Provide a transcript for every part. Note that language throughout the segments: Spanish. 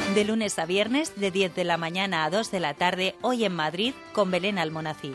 De lunes a viernes, de 10 de la mañana a 2 de la tarde, hoy en Madrid, con Belén Almonacid.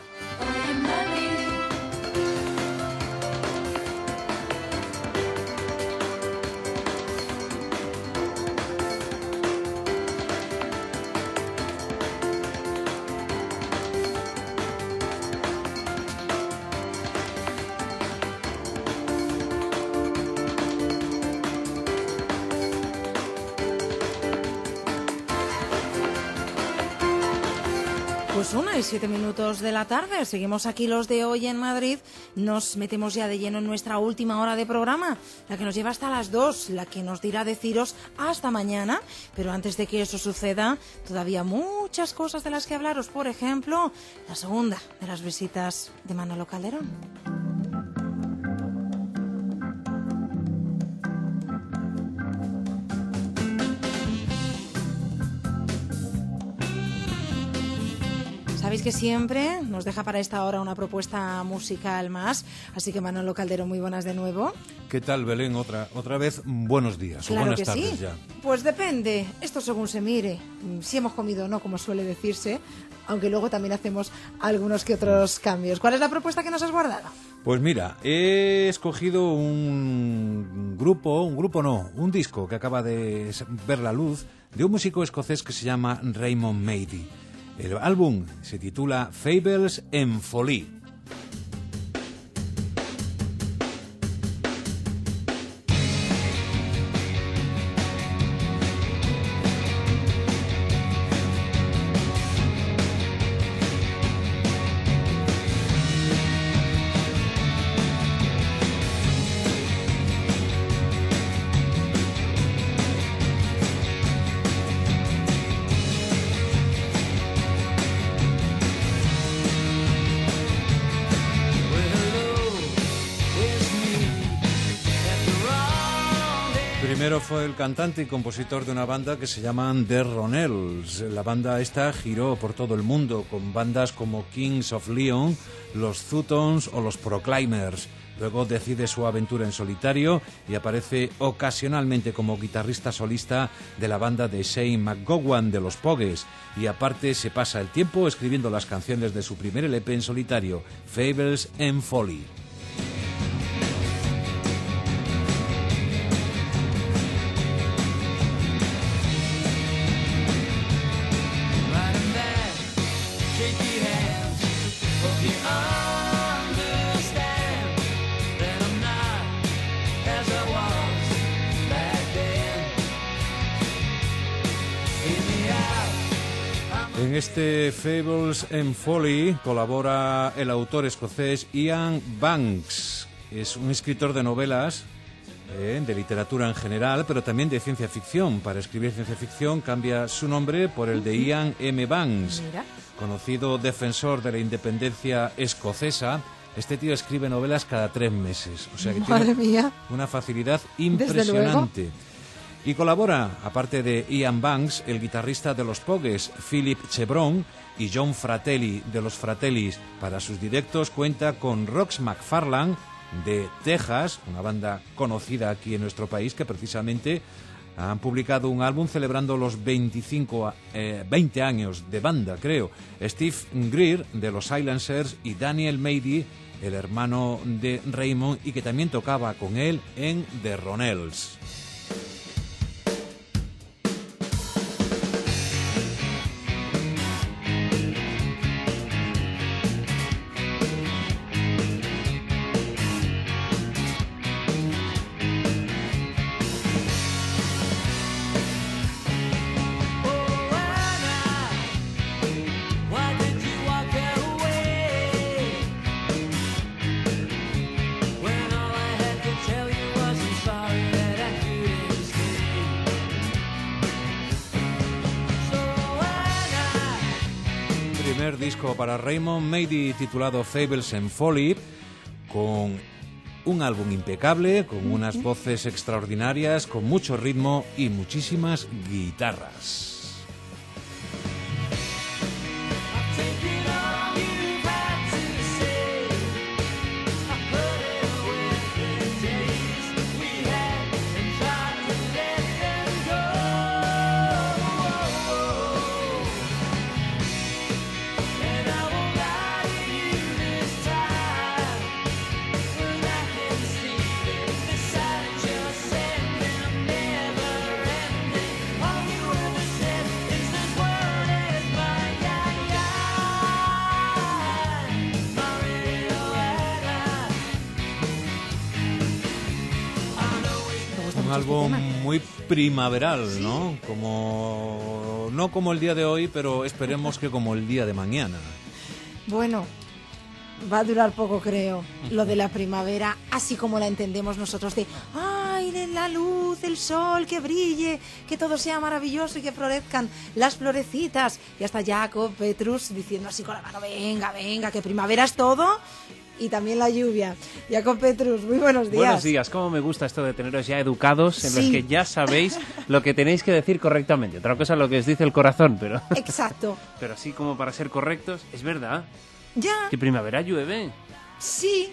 Pues 1:07 de la tarde, seguimos aquí los de hoy en Madrid, nos metemos ya de lleno en nuestra última hora de programa, la que nos lleva hasta las 2, la que nos dirá deciros hasta mañana, pero antes de que eso suceda, todavía muchas cosas de las que hablaros, por ejemplo, la segunda de las visitas de Manolo Calderón. Sabéis que siempre nos deja para esta hora una propuesta musical más, así que Manolo Calderón, muy buenas de nuevo. ¿Qué tal, Belén? Otra vez, buenos días Claro o buenas que tardes sí. ya. Pues depende, esto según se mire, si hemos comido o no, como suele decirse, aunque luego también hacemos algunos que otros cambios. ¿Cuál es la propuesta que nos has guardado? Pues mira, he escogido un disco que acaba de ver la luz de un músico escocés que se llama Raymond Mady. El álbum se titula Fables en Folie. Primero fue el cantante y compositor de una banda que se llaman The Ronells. La banda esta giró por todo el mundo con bandas como Kings of Leon, los Zutons o los Proclaimers. Luego decide su aventura en solitario y aparece ocasionalmente como guitarrista solista de la banda de Shane McGowan de los Pogues. Y aparte se pasa el tiempo escribiendo las canciones de su primer LP en solitario, Fables en Folie. En este Fables en Folie colabora el autor escocés Ian Banks. Es un escritor de novelas, de literatura en general, pero también de ciencia ficción. Para escribir ciencia ficción cambia su nombre por el de Ian M. Banks. Mira. Conocido defensor de la independencia escocesa, este tío escribe novelas cada 3 meses. O sea que Madre tiene mía. una facilidad impresionante. Y colabora, aparte de Ian Banks, el guitarrista de los Pogues, Philip Chevron, y John Fratelli, de los Fratellis. Para sus directos cuenta con Rox McFarlane, de Texas, una banda conocida aquí en nuestro país, que precisamente han publicado un álbum celebrando los 20 años de banda, creo. Steve Greer, de los Silencers, y Daniel Mady, el hermano de Raymond, y que también tocaba con él en The Ronells. Primer disco para Raymond Mady titulado Fables en Folie, con un álbum impecable, con unas voces extraordinarias, con mucho ritmo y muchísimas guitarras. álbum este tema. muy primaveral, ¿no? No como el día de hoy, pero esperemos que como el día de mañana. Bueno, va a durar poco, creo, lo de la primavera, así como la entendemos nosotros, de ¡ay, de la luz, el sol, que brille, que todo sea maravilloso y que florezcan las florecitas! Y hasta Jacob Petrus diciendo así con la mano, venga, venga, que primavera es todo, y también la lluvia. Jacob Petrus, muy buenos días. Buenos días, cómo me gusta esto de teneros ya educados, en Sí. los que ya sabéis lo que tenéis que decir correctamente. Otra cosa es lo que os dice el corazón, pero Exacto. pero así como para ser correctos, es verdad, Ya, que primavera llueve, sí,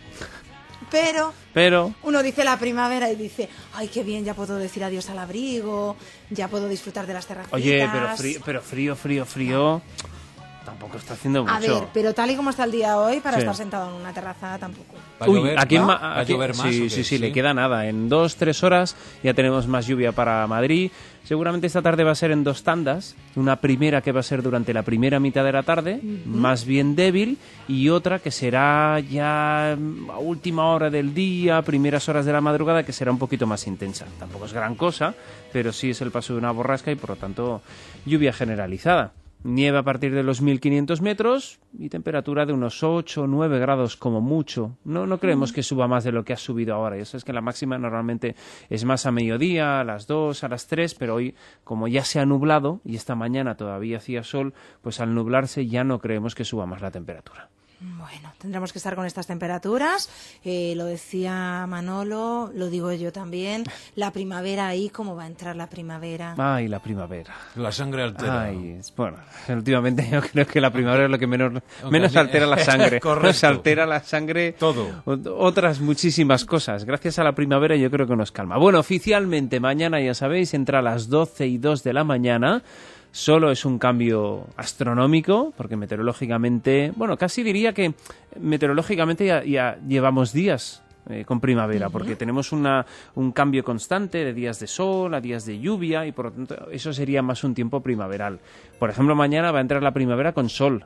pero pero... uno dice la primavera y dice, ay, qué bien, ya puedo decir adiós al abrigo, ya puedo disfrutar de las terracitas. Oye, pero frío, tampoco está haciendo mucho. A ver, pero tal y como está el día hoy, para Sí. estar sentado en una terraza tampoco. ¿Va a Uy, llover? aquí en ¿Va? Ma- ¿Va a aquí- llover más o sí, qué? sí, le queda nada. En 2-3 horas ya tenemos más lluvia para Madrid. Seguramente esta tarde va a ser en 2 tandas. Una primera que va a ser durante la primera mitad de la tarde, más bien débil, y otra que será ya a última hora del día, primeras horas de la madrugada, que será un poquito más intensa. Tampoco es gran cosa, pero sí es el paso de una borrasca y por lo tanto lluvia generalizada. Nieve a partir de los 1500 metros y temperatura de unos 8 o 9 grados como mucho. No creemos que suba más de lo que ha subido ahora. Y eso es que la máxima normalmente es más a mediodía, a las 2, a las 3, pero hoy, como ya se ha nublado y esta mañana todavía hacía sol, pues al nublarse ya no creemos que suba más la temperatura. Bueno, tendremos que estar con estas temperaturas. Lo decía Manolo, lo digo yo también. La primavera ahí, ¿cómo va a entrar la primavera? Ay, la primavera. La sangre altera. Ay, bueno, últimamente yo creo que la primavera es lo que menos Aunque altera la sangre. Correcto. Nos altera la sangre Todo. otras muchísimas cosas. Gracias a la primavera yo creo que nos calma. Bueno, oficialmente mañana, ya sabéis, entra a las 12:02 de la mañana. Solo es un cambio astronómico, porque meteorológicamente, bueno, casi diría que meteorológicamente ya llevamos días con primavera, porque tenemos un cambio constante de días de sol a días de lluvia y por lo tanto eso sería más un tiempo primaveral. Por ejemplo, mañana va a entrar la primavera con sol.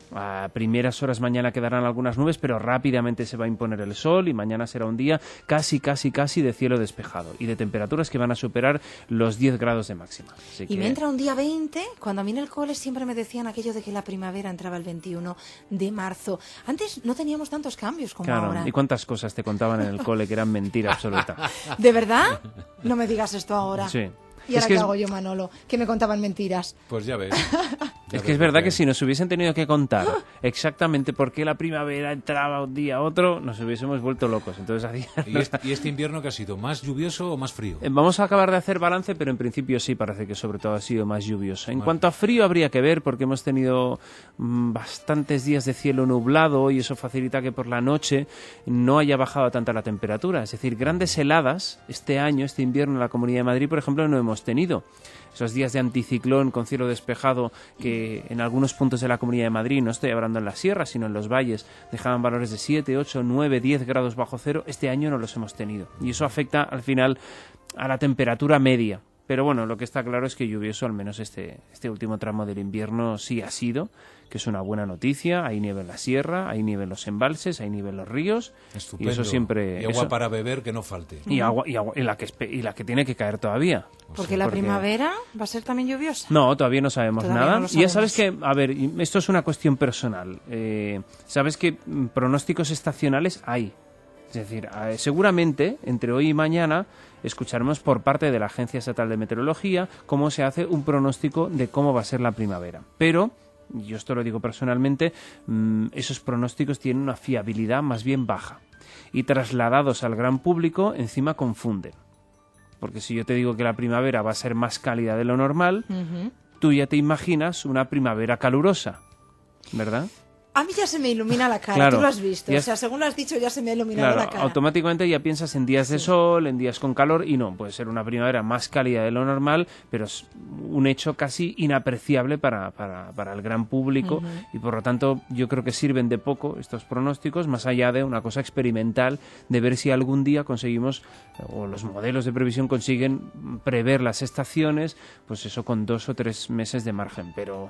A primeras horas mañana quedarán algunas nubes, pero rápidamente se va a imponer el sol y mañana será un día casi de cielo despejado y de temperaturas que van a superar los 10 grados de máxima. Así Y que- me entra un día 20, cuando a mí en el cole siempre me decían aquello de que la primavera entraba el 21 de marzo. Antes no teníamos tantos cambios como Claro, ahora. ¿y cuántas cosas te contaban en el cole que eran mentira absoluta? ¿De verdad? No me digas esto ahora. Sí. ¿Y ahora Es que qué es- hago yo, Manolo? Que me contaban mentiras. Pues ya ves. Es que es verdad que si nos hubiesen tenido que contar exactamente por qué la primavera entraba un día a otro, nos hubiésemos vuelto locos. Entonces ¿Y este invierno qué ha sido? ¿Más lluvioso o más frío? Vamos a acabar de hacer balance, pero en principio sí parece que sobre todo ha sido más lluvioso. En cuanto a frío habría que ver, porque hemos tenido bastantes días de cielo nublado y eso facilita que por la noche no haya bajado tanta la temperatura. Es decir, grandes heladas este año, este invierno en la Comunidad de Madrid, por ejemplo, no hemos tenido. Esos días de anticiclón con cielo despejado que en algunos puntos de la Comunidad de Madrid, no estoy hablando en las sierras, sino en los valles, dejaban valores de 7, 8, 9, 10 grados bajo cero, este año no los hemos tenido. Y eso afecta al final a la temperatura media. Pero bueno, lo que está claro es que lluvioso, al menos este último tramo del invierno, sí ha sido, que es una buena noticia. Hay nieve en la sierra, hay nieve en los embalses, hay nieve en los ríos. Estupendo. Y eso siempre... Y agua eso- para beber que no falte. y la que tiene que caer todavía. Porque la primavera va a ser también lluviosa. No, todavía no sabemos Todavía nada. no lo Y ya sabemos. sabes que, a ver, y esto es una cuestión personal. Sabes que pronósticos estacionales hay. Es decir, seguramente entre hoy y mañana escucharemos por parte de la Agencia Estatal de Meteorología cómo se hace un pronóstico de cómo va a ser la primavera. Pero, yo esto lo digo personalmente, esos pronósticos tienen una fiabilidad más bien baja. Y trasladados al gran público, encima confunden. Porque si yo te digo que la primavera va a ser más cálida de lo normal, tú ya te imaginas una primavera calurosa, ¿verdad? A mí ya se me ilumina la cara, Claro. tú lo has visto. Ya O sea, según lo has dicho, ya se me ha iluminado Claro, la cara. automáticamente ya piensas en días de sol, en días con calor, y no, puede ser una primavera más cálida de lo normal, pero es un hecho casi inapreciable para el gran público, y por lo tanto yo creo que sirven de poco estos pronósticos, más allá de una cosa experimental, de ver si algún día conseguimos, o los modelos de previsión consiguen prever las estaciones, pues eso con 2 o 3 meses de margen, pero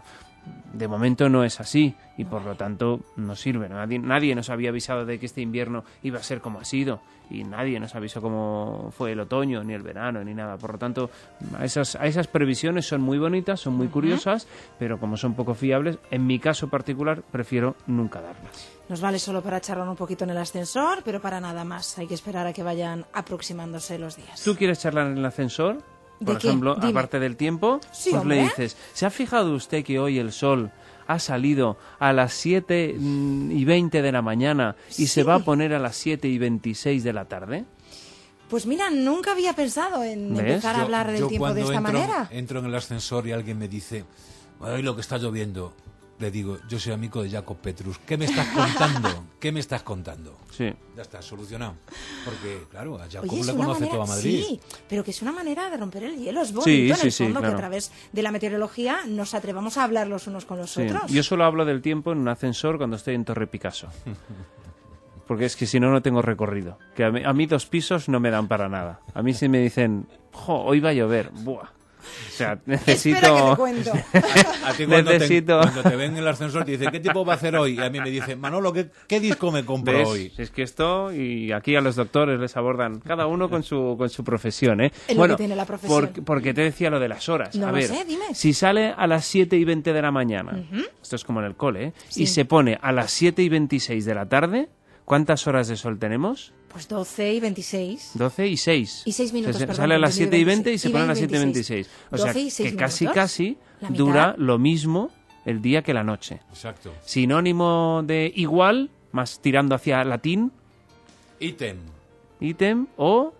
de momento no es así y por lo tanto no sirve. Nadie nos había avisado de que este invierno iba a ser como ha sido y nadie nos avisó cómo fue el otoño, ni el verano, ni nada. Por lo tanto, a esas previsiones son muy bonitas, son muy curiosas, pero como son poco fiables, en mi caso particular prefiero nunca darlas. Nos vale solo para charlar un poquito en el ascensor, pero para nada más. Hay que esperar a que vayan aproximándose los días. ¿Tú quieres charlar en el ascensor? Por ejemplo, Dime. Aparte del tiempo, Sí, pues hombre. le dices, ¿se ha fijado usted que hoy el sol ha salido a las 7:20 de la mañana y se va a poner a las 7:26 de la tarde? Pues mira, nunca había pensado en ¿Ves? empezar a hablar del tiempo de esta manera. Entro en el ascensor y alguien me dice, ay, lo que está lloviendo. Le digo, yo soy amigo de Jacob Petrus. ¿Qué me estás contando? ¿Qué me estás contando? Sí. Ya está, solucionado. Porque, claro, a Jacob Oye, es le una conoce manera, toda Madrid. sí, pero que es una manera de romper el hielo. Es bonito Sí, en sí, el sí, fondo claro. que a través de la meteorología nos atrevamos a hablar los unos con los Sí. otros. Yo solo hablo del tiempo en un ascensor cuando estoy en Torre Picasso. Porque es que si no, no tengo recorrido. Que a mí 2 pisos no me dan para nada. A mí si me dicen, hoy va a llover, ¡buah! O sea, necesito... Espera que te cuento. A ti cuando Necesito- cuando te ven en el ascensor te dicen, ¿qué tipo va a hacer hoy? Y a mí me dicen, Manolo, ¿qué disco me compro ¿Ves? hoy? Es que esto, y aquí a los doctores les abordan, cada uno con su profesión, ¿eh? Es lo que tiene la profesión. Porque te decía lo de las horas. No a lo ver, sé, dime. si sale a las 7:20 de la mañana, esto es como en el cole, ¿eh? Sí. Y se pone a las 7:26 de la tarde, ¿cuántas horas de sol tenemos? Pues 12 y 26. 12 y 6. Y 6 minutos, perdón, Sale a las 7:20 y 26. se pone a las 7:26. O sea, 12 y 6 que casi, minutos. casi La mitad. dura lo mismo el día que la noche. Exacto. Sinónimo de más tirando hacia latín, Ítem. ítem, o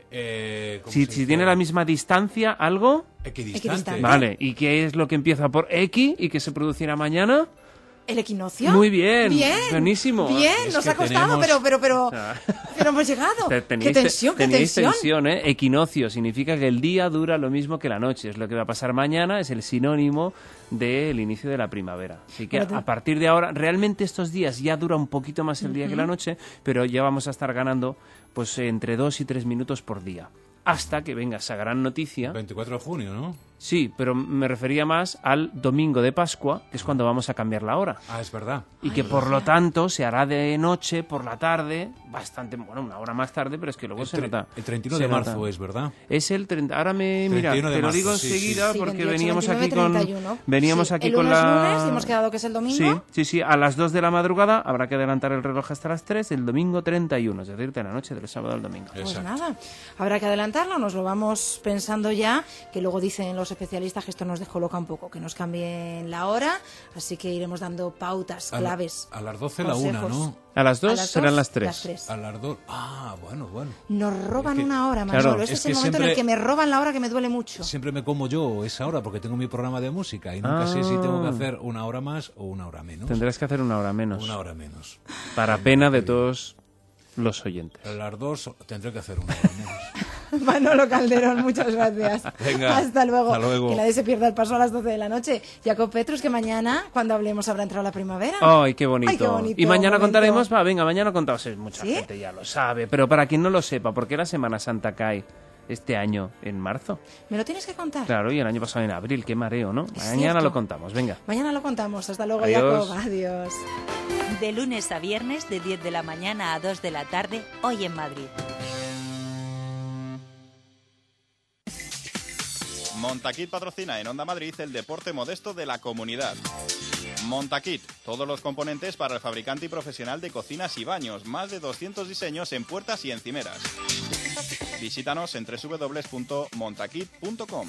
¿cómo si se dice? tiene la misma distancia, algo. Equidistante. Equidistante. Vale, ¿y qué es lo que empieza por X y que se producirá mañana? ¿El equinoccio? Muy bien, Bien. buenísimo. Bien, Es nos que ha costado, tenemos- pero hemos llegado. ¡Qué tensión, qué Teníais tensión! tensión, ¿eh? Equinoccio significa que el día dura lo mismo que la noche. Es lo que va a pasar mañana, es el sinónimo del inicio de la primavera. Así que Pero a partir de ahora, realmente estos días ya dura un poquito más el día que la noche, pero ya vamos a estar ganando pues entre 2 y 3 minutos por día. Hasta que venga esa gran noticia. 24 de junio, ¿no? Sí, pero me refería más al domingo de Pascua, que es cuando vamos a cambiar la hora. Ah, es verdad. Y que por lo tanto se hará de noche, por la tarde, bastante, bueno, una hora más tarde, pero es que luego se nota. El 31 se de marzo nota. es, ¿verdad? Es el 30, ahora mira, 31 de te lo marzo, digo sí, enseguida Sí, porque 28, veníamos 29, aquí con 31. veníamos Sí, aquí el con lunes, la lunes, y hemos quedado que es el domingo. Sí, a las 2 de la madrugada habrá que adelantar el reloj hasta las 3, el domingo 31, es decir, de la noche del sábado al domingo. Pues Exacto. nada, habrá que adelantarlo, nos lo vamos pensando ya, que luego dicen los especialistas que esto nos descoloca un poco, que nos cambien la hora, así que iremos dando pautas, claves. A las 12 la 1, consejos. ¿no? A las 2 A las serán 2, las 3. las 3. A las 2. Ah, bueno. Nos roban Es que- una hora, claro, Manolo. Este es es el que momento en el siempre- que me roban la hora que me duele mucho. Siempre me como yo esa hora porque tengo mi programa de música y nunca sé si tengo que hacer una hora más o una hora menos. Tendrás que hacer una hora menos, Una hora menos. para pena de todos los oyentes. A las 2 tendré que hacer una hora menos. Manolo Calderón, muchas gracias. Venga, Hasta luego. hasta luego. Que nadie se pierda el paso a las 12 de la noche. Jacob Petrus, que mañana, cuando hablemos, habrá entrado la primavera. ¡Ay, qué bonito! Ay, qué bonito Y mañana momento. contaremos, mañana contamos, mucha ¿Sí? gente ya lo sabe, pero para quien no lo sepa, ¿por qué la Semana Santa cae este año en marzo? ¿Me lo tienes que contar? Claro, y el año pasado en abril, qué mareo, ¿no? Es Mañana cierto. lo contamos, venga. Mañana lo contamos. Hasta luego, Adiós. Jacob. Adiós. De lunes a viernes, de 10 de la mañana a 2 de la tarde, hoy en Madrid. Montaquit patrocina en Onda Madrid el deporte modesto de la comunidad. Montaquit, todos los componentes para el fabricante y profesional de cocinas y baños, más de 200 diseños en puertas y encimeras. Visítanos en www.montaquit.com.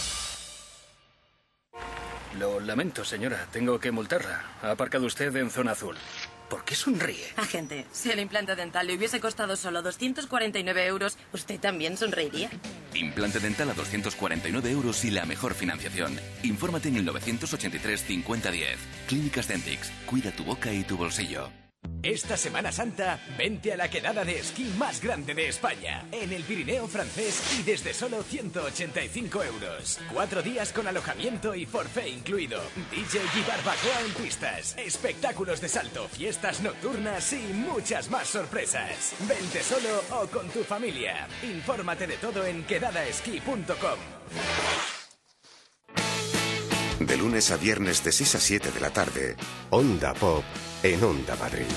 Lo lamento, señora. Tengo que multarla. Ha aparcado usted en zona azul. ¿Por qué sonríe? Agente, si el implante dental le hubiese costado solo 249 euros, ¿usted también sonreiría? Implante dental a 249 euros y la mejor financiación. Infórmate en el 983 5010. Clínicas Dentix. Cuida tu boca y tu bolsillo. Esta Semana Santa, vente a la quedada de esquí más grande de España, en el Pirineo francés y desde solo 185 euros. 4 días con alojamiento y forfait incluido. DJ y barbacoa en pistas, espectáculos de salto, fiestas nocturnas y muchas más sorpresas. Vente solo o con tu familia. Infórmate de todo en quedadaesquí.com. De lunes a viernes de 6 a 7 de la tarde, Onda Pop en Onda Madrid.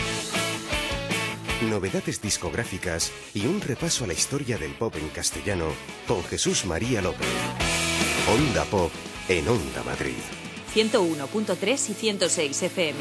Novedades discográficas y un repaso a la historia del pop en castellano con Jesús María López. Onda Pop en Onda Madrid. 101.3 y 106 FM.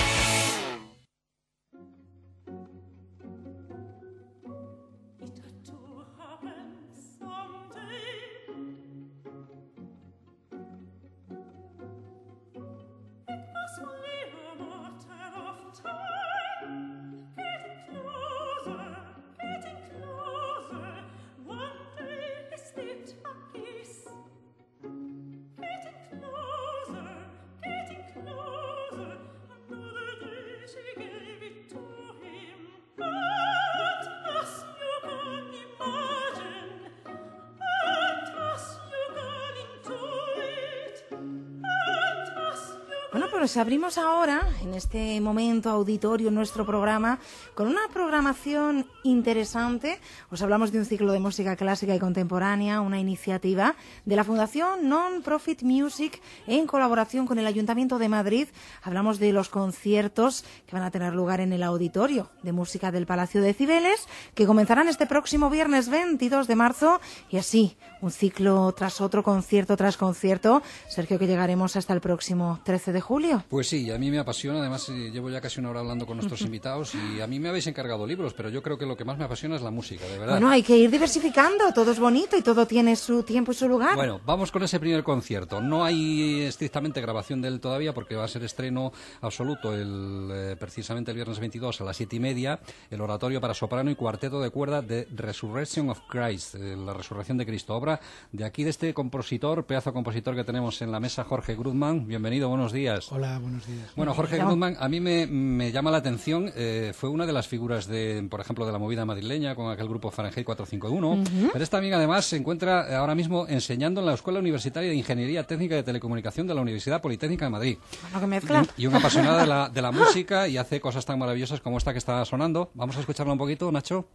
Bueno, pues abrimos ahora, en este momento auditorio, nuestro programa, con una programación interesante. Os hablamos de un ciclo de música clásica y contemporánea, una iniciativa de la Fundación Non-Profit Music en colaboración con el Ayuntamiento de Madrid. Hablamos de los conciertos que van a tener lugar en el auditorio de música del Palacio de Cibeles, que comenzarán este próximo viernes 22 de marzo, y así, un ciclo tras otro, concierto tras concierto. Sergio, que llegaremos hasta el próximo 13 de julio. Pues sí, a mí me apasiona, además llevo ya casi una hora hablando con nuestros invitados y a mí me habéis encargado libros, pero yo creo que lo que más me apasiona es la música, de verdad. Bueno, hay que ir diversificando, todo es bonito y todo tiene su tiempo y su lugar. Bueno, vamos con ese primer concierto. No hay estrictamente grabación de él todavía porque va a ser estreno absoluto precisamente el viernes 22 a las 7:30, el oratorio para soprano y cuarteto de cuerda de Resurrection of Christ, la resurrección de Cristo, obra de aquí de este compositor, pedazo compositor que tenemos en la mesa, Jorge Grudman. Bienvenido, buenos días. Hola, buenos días. Bueno, Jorge Grudman, a mí me llama la atención, fue una de las figuras por ejemplo, de la movida madrileña con aquel gruro Fahrenheit 451, pero esta amiga además se encuentra ahora mismo enseñando en la Escuela Universitaria de Ingeniería Técnica y de Telecomunicación de la Universidad Politécnica de Madrid. Bueno, que mezcla. Y una apasionada de la música y hace cosas tan maravillosas como esta que está sonando. Vamos a escucharla un poquito, Nacho.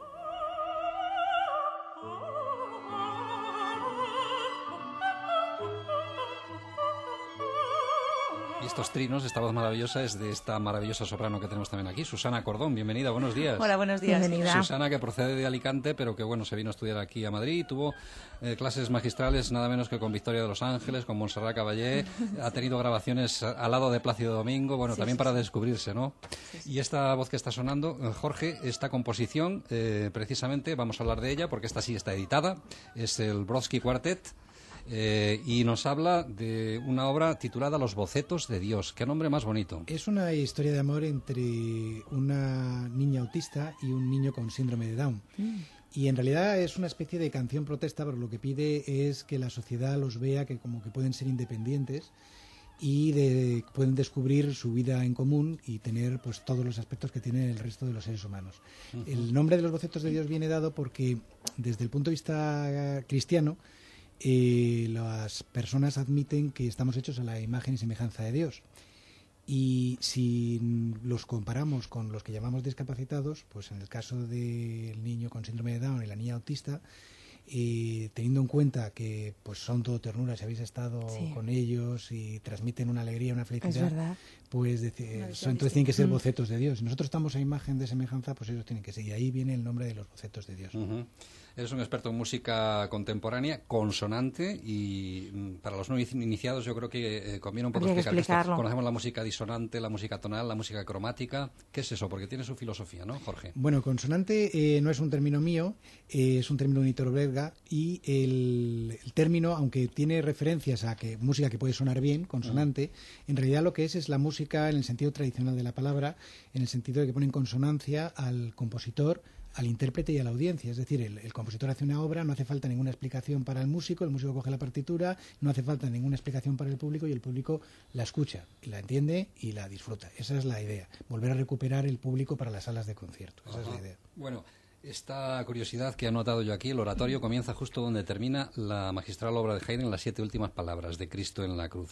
Y estos trinos, esta voz maravillosa, es de esta maravillosa soprano que tenemos también aquí, Susana Cordón. Bienvenida, buenos días. Hola, buenos días. Bienvenida. Susana, que procede de Alicante, pero que bueno, se vino a estudiar aquí a Madrid, tuvo clases magistrales nada menos que con Victoria de los Ángeles, con Montserrat Caballé, ha tenido grabaciones al lado de Plácido Domingo, bueno, también para descubrirse, ¿no? Y esta voz que está sonando, Jorge, esta composición, precisamente, vamos a hablar de ella, porque esta sí está editada, es el Brodsky Quartet. Y nos habla de una obra titulada Los bocetos de Dios. ¿Qué nombre más bonito? Es una historia de amor entre una niña autista y un niño con síndrome de Down. Y en realidad es una especie de canción protesta, pero lo que pide es que la sociedad los vea que como que pueden ser independientes y pueden descubrir su vida en común y tener pues todos los aspectos que tienen el resto de los seres humanos. El nombre de Los bocetos de Dios viene dado porque desde el punto de vista cristiano las personas admiten que estamos hechos a la imagen y semejanza de Dios. Y si los comparamos con los que llamamos discapacitados, pues en el caso del niño con síndrome de Down y la niña autista, teniendo en cuenta que pues son todo ternura, si habéis estado con ellos y transmiten una alegría, una felicidad, pues entonces tienen que ser bocetos de Dios. Si nosotros estamos a imagen de semejanza, pues ellos tienen que ser. Y ahí viene el nombre de Los bocetos de Dios. Eres un experto en música contemporánea, consonante, y para los no iniciados yo creo que conviene un poco explicar. Conocemos la música disonante, la música tonal, la música cromática. ¿Qué es eso? Porque tiene su filosofía, ¿no, Jorge? Bueno, consonante no es un término mío, es un término unitaro-belga, y el término, aunque tiene referencias a que música que puede sonar bien, consonante, en realidad lo que es la música en el sentido tradicional de la palabra, en el sentido de que pone en consonancia al compositor, al intérprete y a la audiencia. Es decir, el compositor hace una obra, no hace falta ninguna explicación para el músico coge la partitura, no hace falta ninguna explicación para el público y el público la escucha, la entiende y la disfruta. Esa es la idea, volver a recuperar el público para las salas de concierto. Esa es la idea. Bueno, esta curiosidad que he anotado yo aquí, el oratorio comienza justo donde termina la magistral obra de Haydn, las 7 últimas palabras de Cristo en la cruz.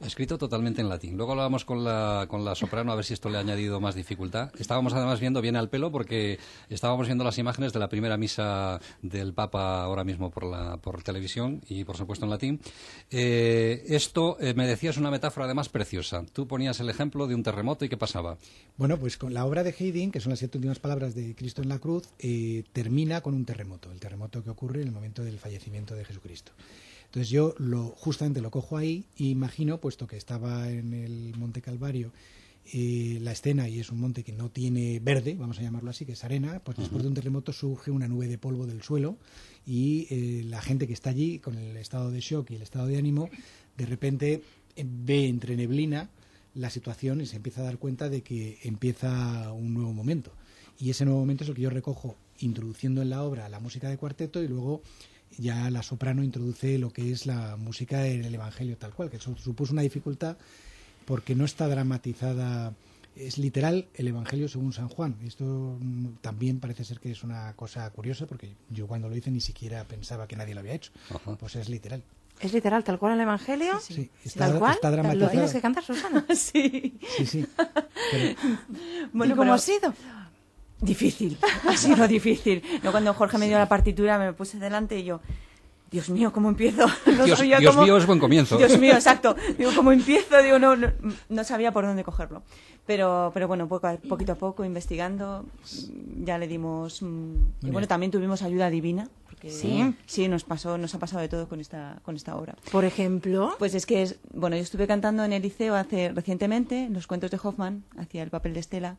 Escrito totalmente en latín. Luego hablábamos con la soprano a ver si esto le ha añadido más dificultad. Estábamos además viendo bien al pelo porque estábamos viendo las imágenes de la primera misa del Papa ahora mismo por televisión y por supuesto en latín. Esto, me decías, una metáfora además preciosa. Tú ponías el ejemplo de un terremoto y ¿qué pasaba? Bueno, pues con la obra de Haydn, que son las 7 últimas palabras de Cristo en la cruz, termina con un terremoto, el terremoto que ocurre en el momento del fallecimiento de Jesucristo. Entonces yo justamente lo cojo ahí y imagino, puesto que estaba en el Monte Calvario, la escena, y es un monte que no tiene verde, vamos a llamarlo así, que es arena, pues después de un terremoto surge una nube de polvo del suelo y la gente que está allí, con el estado de shock y el estado de ánimo, de repente ve entre neblina la situación y se empieza a dar cuenta de que empieza un nuevo momento. Y ese nuevo momento es el que yo recojo introduciendo en la obra la música de cuarteto y luego ya la soprano introduce lo que es la música en el Evangelio tal cual, que eso supuso una dificultad porque no está dramatizada, es literal el Evangelio según San Juan. Esto también parece ser que es una cosa curiosa porque yo cuando lo hice ni siquiera pensaba que nadie lo había hecho. Ajá. Pues es literal. ¿Es literal, tal cual el Evangelio? Sí, tal cual. Está dramatizada. ¿Lo tienes que cantar, Susana? Sí. Sí. Pero... Bueno, ¿cómo ha sido? Difícil, ha sido difícil. No, cuando Jorge me dio la partitura me puse delante y yo, Dios mío, ¿cómo empiezo? No Dios mío es buen comienzo. Dios mío, exacto. Digo, ¿cómo empiezo? Digo, no sabía por dónde cogerlo. Pero bueno, poquito a poco, investigando, ya le dimos... y bueno, también tuvimos ayuda divina. Porque sí, nos ha pasado de todo con esta obra. Por ejemplo... Pues es que, yo estuve cantando en el liceo recientemente, en los cuentos de Hoffman, hacía el papel de Estela.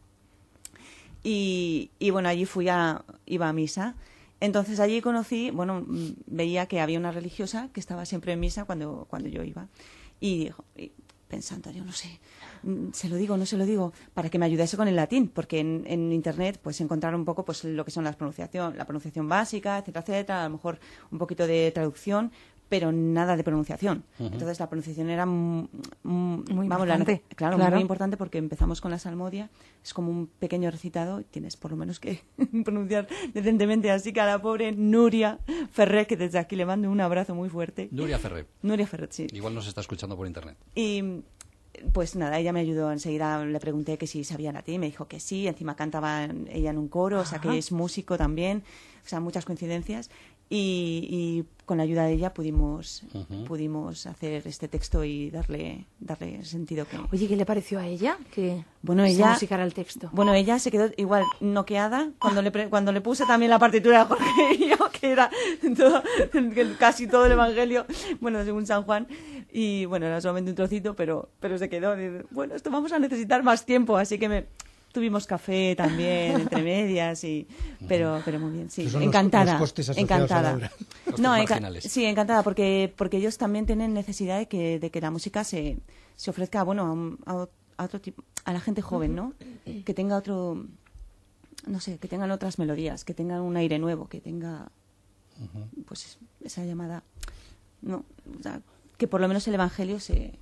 Y bueno, allí iba a misa. Entonces allí veía que había una religiosa que estaba siempre en misa cuando yo iba. Y pensando, yo no sé, se lo digo, no se lo digo, para que me ayudase con el latín, porque en internet pues encontrar un poco pues lo que son la pronunciación básica, etcétera, a lo mejor un poquito de traducción, pero nada de pronunciación. Uh-huh. Entonces la pronunciación era muy importante. Claro, muy importante porque empezamos con la salmodia, es como un pequeño recitado y tienes por lo menos que pronunciar decentemente. Así que a la pobre Nuria Ferrer, que desde aquí le mando un abrazo muy fuerte. Nuria Ferrer, sí. Igual nos está escuchando por internet. Y pues nada, ella me ayudó enseguida, le pregunté que si sabía latín, me dijo que sí, encima cantaba ella en un coro, o sea que es músico también, o sea, muchas coincidencias. Y con la ayuda de ella pudimos hacer este texto y darle sentido. Oye, ¿qué le pareció a ella que ella musicara el texto? Bueno, ella se quedó igual noqueada cuando le puse también la partitura de Jorge y yo, que era casi todo el Evangelio, según San Juan. Y bueno, era solamente un trocito, pero se quedó. Bueno, esto vamos a necesitar más tiempo, así que tuvimos café también entre medias pero muy bien, sí, encantada, los costes encantada. A la obra. Sí, encantada porque ellos también tienen necesidad de que la música se ofrezca a otro tipo, a la gente joven, ¿no? Que tenga que tengan otras melodías, que tengan un aire nuevo, que tenga pues esa llamada, que por lo menos el Evangelio se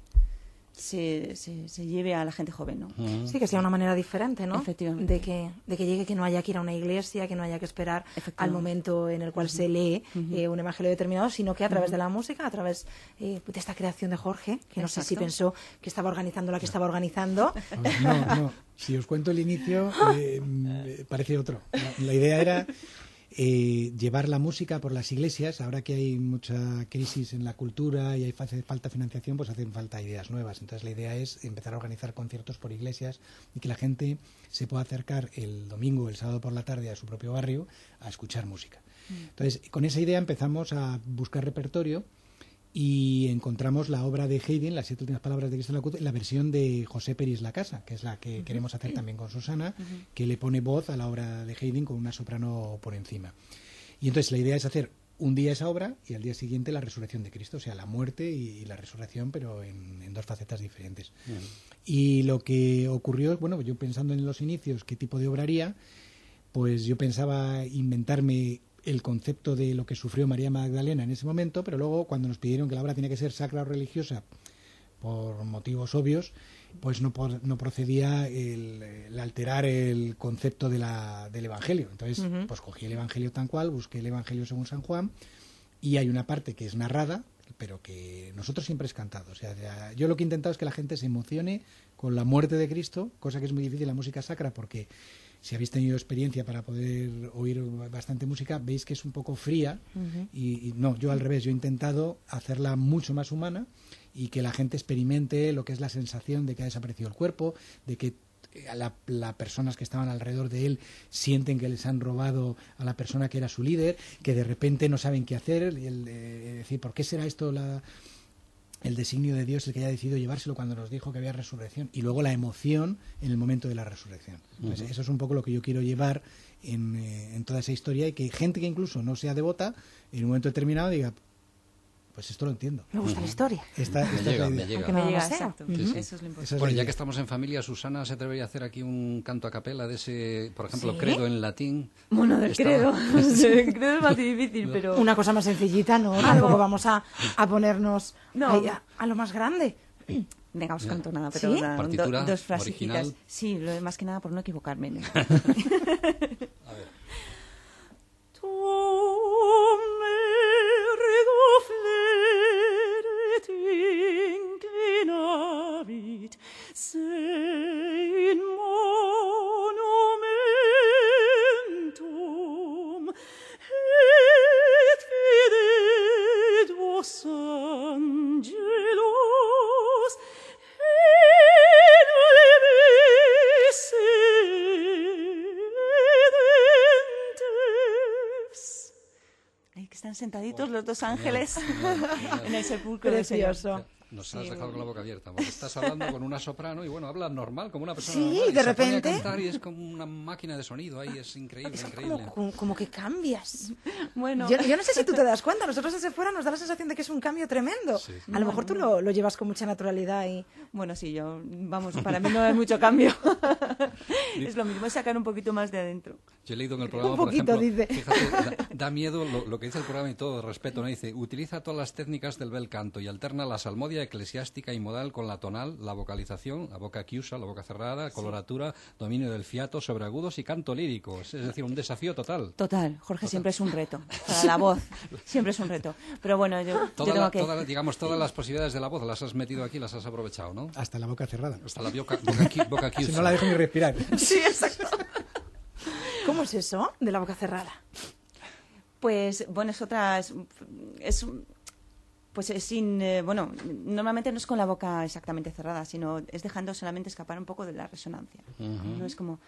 lleve a la gente joven, ¿no? Sí, que sea una manera diferente, ¿no? Efectivamente. De que llegue, que no haya que ir a una iglesia, que no haya que esperar al momento en el cual se lee un evangelio determinado, sino que a través de la música, a través de esta creación de Jorge, que no sé si pensó que estaba organizando la que estaba organizando. No. Si os cuento el inicio, parece otro. La idea era llevar la música por las iglesias. Ahora que hay mucha crisis en la cultura y hay falta de financiación, pues hacen falta ideas nuevas. Entonces la idea es empezar a organizar conciertos por iglesias y que la gente se pueda acercar el domingo o el sábado por la tarde a su propio barrio a escuchar música. Entonces con esa idea empezamos a buscar repertorio y encontramos la obra de Haydn, las 7 últimas palabras de Cristo en la cruz, la versión de José Peris Lacasa, que es la que queremos hacer también con Susana, que le pone voz a la obra de Haydn con una soprano por encima. Y entonces la idea es hacer un día esa obra y al día siguiente la resurrección de Cristo, o sea, la muerte y la resurrección, pero en dos facetas diferentes. Y lo que ocurrió, yo pensando en los inicios, qué tipo de obra haría, pues yo pensaba inventarme el concepto de lo que sufrió María Magdalena en ese momento, pero luego cuando nos pidieron que la obra tenía que ser sacra o religiosa por motivos obvios, pues no procedía el alterar el concepto del Evangelio. Entonces, pues cogí el Evangelio tal cual, busqué el Evangelio según San Juan y hay una parte que es narrada, pero que nosotros siempre es cantado. O sea, yo lo que he intentado es que la gente se emocione con la muerte de Cristo, cosa que es muy difícil en la música sacra, porque si habéis tenido experiencia para poder oír bastante música, veis que es un poco fría. Y no, yo al revés, yo he intentado hacerla mucho más humana y que la gente experimente lo que es la sensación de que ha desaparecido el cuerpo, de que las personas que estaban alrededor de él sienten que les han robado a la persona que era su líder, que de repente no saben qué hacer, y decir, ¿por qué será esto el designio de Dios el que haya decidido llevárselo cuando nos dijo que había resurrección? Y luego la emoción en el momento de la resurrección. Entonces, eso es un poco lo que yo quiero llevar en toda esa historia, y que gente que incluso no sea devota, en un momento determinado diga, pues esto lo entiendo. Me gusta la historia. Me llega. Que me llega, exacto. Sí. Eso es lo importante. Bueno, ya que estamos en familia, Susana, ¿se atrevería a hacer aquí un canto a capela de ese, por ejemplo, credo en latín? Bueno, del credo. El credo es más difícil, pero... Una cosa más sencillita, ¿no? Tampoco vamos a ponernos a lo más grande. Venga, os canto nada, pero ¿Sí? dos frasecitas. Sí, más que nada por no equivocarme. A ver. inclinavit se in monumentum et videt vos angelos et levis sedentes. Ahí que están sentaditos los dos ángeles en el sepulcro. Precioso. Nos has dejado con la boca abierta, porque estás hablando con una soprano y bueno, hablas normal, como una persona sí, normal. Sí, de repente. Se pone a cantar y es como una máquina de sonido ahí, es increíble, increíble. Como que cambias. Bueno. Yo no sé si tú te das cuenta, nosotros desde fuera nos da la sensación de que es un cambio tremendo. Sí. A lo mejor tú lo llevas con mucha naturalidad y... Bueno, sí, para mí no hay mucho cambio. Es lo mismo, es sacar un poquito más de adentro. Yo he leído en el programa, un poquito, por ejemplo, dice. Fíjate, da miedo lo que dice el programa y todo respeto, ¿no? Dice, utiliza todas las técnicas del bel canto y alterna la salmodia eclesiástica y modal con la tonal, la vocalización, la boca chiusa, la boca cerrada, coloratura, dominio del fiato, sobreagudos y canto lírico. Es decir, un desafío total. Total, Jorge, siempre es un reto. Para la voz, siempre es un reto. Pero bueno, yo tengo que... Todas las posibilidades de la voz las has metido aquí, las has aprovechado, ¿no? Hasta la boca cerrada. Hasta la boca chiusa. Si no la dejo ni respirar. Sí, exacto. ¿Cómo es eso de la boca cerrada? Pues, bueno, normalmente no es con la boca exactamente cerrada, sino es dejando solamente escapar un poco de la resonancia. No es como...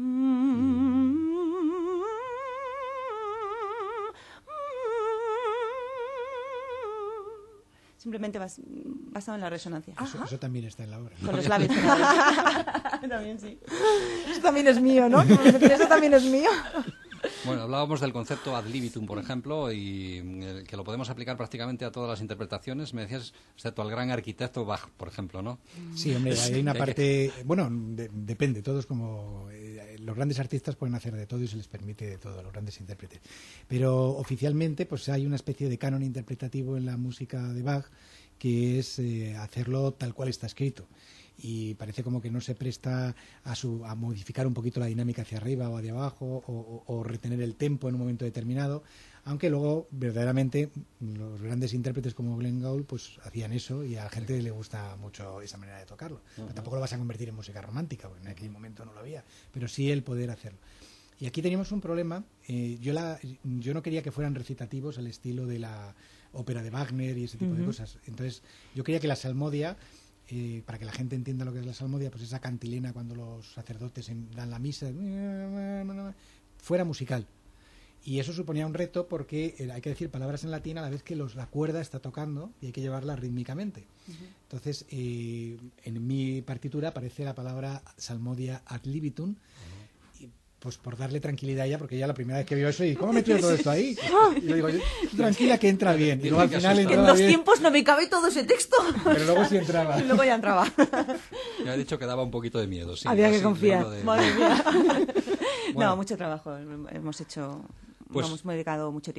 Simplemente basado en la resonancia. Eso también está en la obra. Con los labios. También sí. Eso también es mío, ¿no? Eso también es mío. Bueno, hablábamos del concepto ad libitum, por ejemplo, y que lo podemos aplicar prácticamente a todas las interpretaciones. Me decías, excepto al gran arquitecto Bach, por ejemplo, ¿no? Sí, hombre, hay una parte... Bueno, depende, todos como... los grandes artistas pueden hacer de todo y se les permite de todo, los grandes intérpretes. Pero oficialmente pues hay una especie de canon interpretativo en la música de Bach, que es hacerlo tal cual está escrito. Y parece como que no se presta a modificar un poquito la dinámica hacia arriba o hacia abajo o retener el tempo en un momento determinado, aunque luego verdaderamente los grandes intérpretes como Glenn Gould pues hacían eso y a la gente le gusta mucho esa manera de tocarlo. Pero tampoco lo vas a convertir en música romántica, porque en aquel momento no lo había, pero sí el poder hacerlo. Y aquí teníamos un problema. Yo no quería que fueran recitativos al estilo de la ópera de Wagner y ese tipo de cosas. Entonces yo quería que la salmodia, para que la gente entienda lo que es la salmodia, pues esa cantilena cuando los sacerdotes dan la misa, fuera musical. Y eso suponía un reto porque hay que decir palabras en latín a la vez que la cuerda está tocando y hay que llevarla rítmicamente. Entonces, en mi partitura aparece la palabra salmodia ad libitum, pues por darle tranquilidad a ella, porque ella la primera vez que vio eso y ¿cómo metió todo esto ahí? Y yo digo, tranquila que entra bien. Y luego al final en 2 tiempos no me cabe todo ese texto. Pero luego sí entraba. Y luego ya entraba. Me ha dicho que daba un poquito de miedo. Sí, había que confiar. Madre mía. Bueno. No, mucho trabajo hemos hecho. Hemos dedicado mucho tiempo.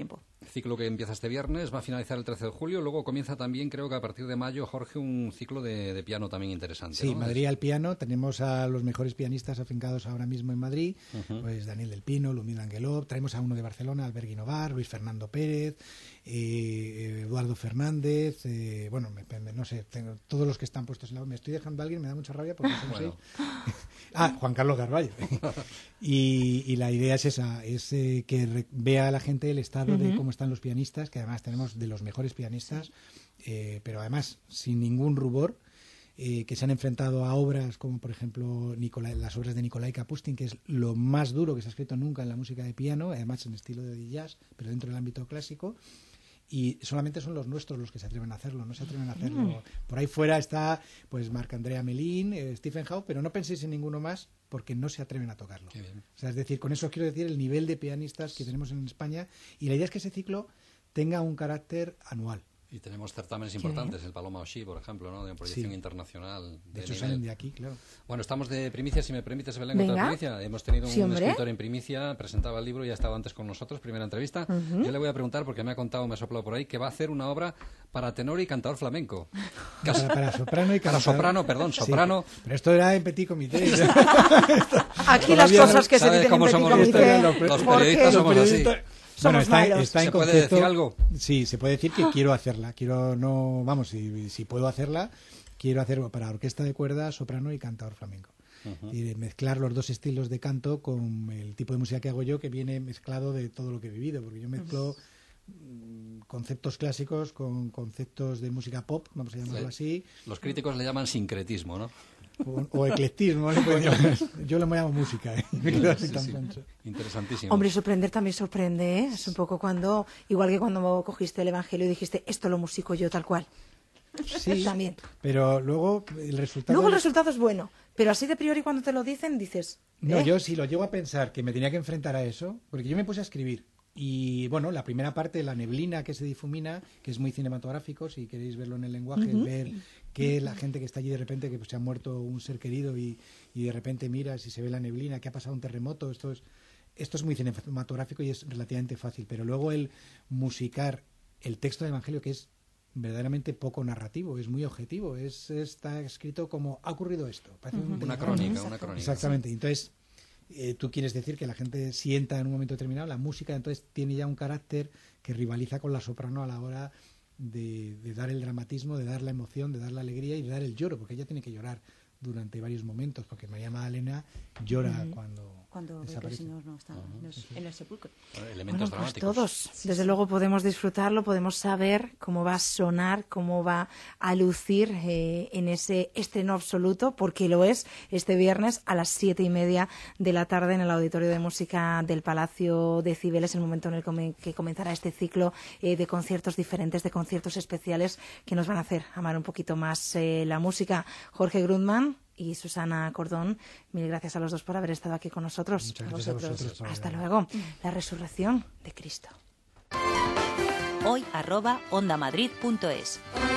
ciclo que empieza este viernes va a finalizar el 13 de julio. Luego comienza también, creo que a partir de mayo, Jorge, un ciclo de piano también interesante. Sí, ¿no? Madrid al piano. Tenemos a los mejores pianistas afincados ahora mismo en Madrid. Pues Daniel del Pino, Lumina Angelov. Traemos a uno de Barcelona, Albert Guinovar, Luis Fernando Pérez, Eduardo Fernández. Bueno, no sé, tengo todos los que están puestos en la... Me estoy dejando a alguien, me da mucha rabia porque son seis. Juan Carlos Garballo. y la idea es esa, es que vea a la gente el estado de cómo están los pianistas, que además tenemos de los mejores pianistas, pero además sin ningún rubor, que se han enfrentado a obras como, por ejemplo, las obras de Nikolai Kapustin, que es lo más duro que se ha escrito nunca en la música de piano, además en estilo de jazz, pero dentro del ámbito clásico. Y solamente son los nuestros los que se atreven a hacerlo, no se atreven a hacerlo. Por ahí fuera está pues Marc-Andrea Melin, Stephen Howe, pero no penséis en ninguno más porque no se atreven a tocarlo. O sea, es decir, con eso quiero decir el nivel de pianistas que tenemos en España, y la idea es que ese ciclo tenga un carácter anual. Y tenemos certámenes importantes, el Paloma Oshí, por ejemplo, ¿no? De proyección internacional. De hecho, salen de aquí, claro. Bueno, estamos de primicia, si me permites, Belén, otra primicia. Hemos tenido un escritor en primicia, presentaba el libro, ya estaba antes con nosotros, primera entrevista. Yo le voy a preguntar, porque me ha contado, me ha soplado por ahí, que va a hacer una obra para tenor y cantador flamenco. Para soprano y cantador. Para soprano, perdón, soprano. Sí, pero esto era en petit comité. Aquí las cosas que se dicen en petit comité. Los periodistas somos así. Bueno, está en ¿Se concepto, puede decir algo? Sí, se puede decir que quiero hacerla. Si puedo hacerla, quiero hacer para orquesta de cuerda, soprano y cantador flamenco. Y mezclar los dos estilos de canto con el tipo de música que hago yo, que viene mezclado de todo lo que he vivido, porque yo mezclo conceptos clásicos con conceptos de música pop, vamos a llamarlo así. Los críticos le llaman sincretismo, ¿no? O eclectismo, ¿no? Yo lo llamo música, me quedo así tan plancho. Interesantísimo. Hombre, sorprender también sorprende, ¿eh? Es un poco igual que cuando cogiste el Evangelio y dijiste, esto lo musico yo tal cual. Sí, también. Pero luego el resultado... Luego el resultado es bueno, pero así de priori cuando te lo dicen dices... No, yo si lo llego a pensar que me tenía que enfrentar a eso, porque yo me puse a escribir. Y bueno, la primera parte, la neblina que se difumina, que es muy cinematográfico, si queréis verlo en el lenguaje, ver que la gente que está allí de repente, que pues, se ha muerto un ser querido y de repente miras y se ve la neblina, que ha pasado un terremoto, esto es muy cinematográfico y es relativamente fácil, pero luego el musicar el texto del Evangelio, que es verdaderamente poco narrativo, es muy objetivo, está escrito como ha ocurrido esto. Parece una crónica. Exactamente, entonces... tú quieres decir que la gente sienta en un momento determinado la música, entonces tiene ya un carácter que rivaliza con la soprano a la hora de dar el dramatismo, de dar la emoción, de dar la alegría y de dar el lloro, porque ella tiene que llorar durante varios momentos, porque María Magdalena llora cuando ve que el Señor no está en el sepulcro. Elementos dramáticos. Todos, desde luego, podemos disfrutarlo, podemos saber cómo va a sonar, cómo va a lucir en ese estreno absoluto, porque lo es este viernes a las 7:30 de la tarde en el Auditorio de Música del Palacio de Cibeles, el momento en el que comenzará este ciclo de conciertos diferentes, de conciertos especiales que nos van a hacer amar un poquito más la música. Jorge Grundmann y Susana Cordón, mil gracias a los dos por haber estado aquí con nosotros. Muchas gracias a vosotros. Hasta luego. La resurrección de Cristo. Hoy @ondamadrid.es.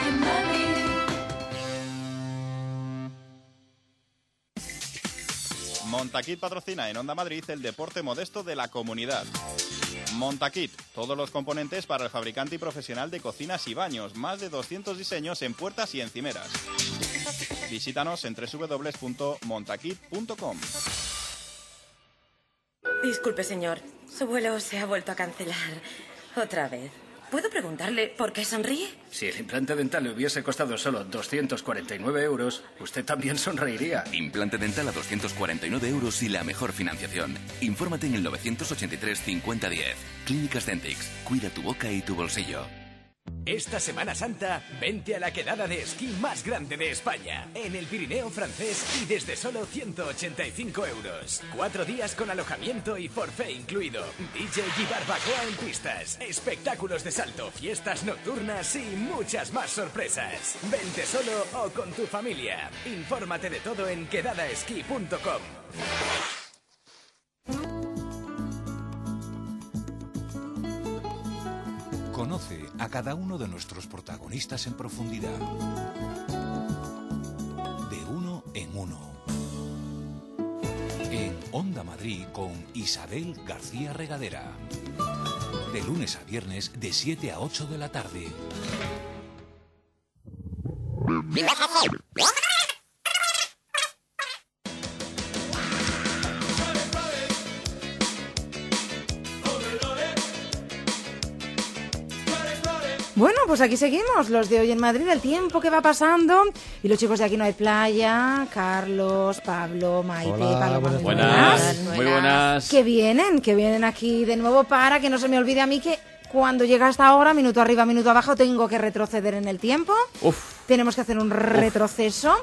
Montaquit patrocina en Onda Madrid el deporte modesto de la comunidad. Montaquit, todos los componentes para el fabricante y profesional de cocinas y baños, más de 200 diseños en puertas y encimeras. Visítanos en www.montaquit.com. Disculpe, señor. Su vuelo se ha vuelto a cancelar. Otra vez. ¿Puedo preguntarle por qué sonríe? Si el implante dental le hubiese costado solo 249 euros, usted también sonreiría. Implante dental a 249 euros y la mejor financiación. Infórmate en el 983 5010. Clínicas Dentix. Cuida tu boca y tu bolsillo. Esta Semana Santa, vente a la quedada de esquí más grande de España, en el Pirineo francés y desde solo 185 euros. 4 días con alojamiento y forfait incluido. DJ y barbacoa en pistas, espectáculos de salto, fiestas nocturnas y muchas más sorpresas. Vente solo o con tu familia. Infórmate de todo en quedadaesquí.com. Conoce a cada uno de nuestros protagonistas en profundidad. De uno en uno. En Onda Madrid con Isabel García Regadera. De lunes a viernes, de 7 a 8 de la tarde. Bueno, pues aquí seguimos, los de hoy en Madrid, el tiempo que va pasando. Y los chicos de Aquí no hay playa, Carlos, Pablo, Maite, Hola, Paloma. Buenas, muy buenas. Que vienen aquí de nuevo para que no se me olvide a mí que cuando llega esta hora, minuto arriba, minuto abajo, tengo que retroceder en el tiempo. Tenemos que hacer un retroceso.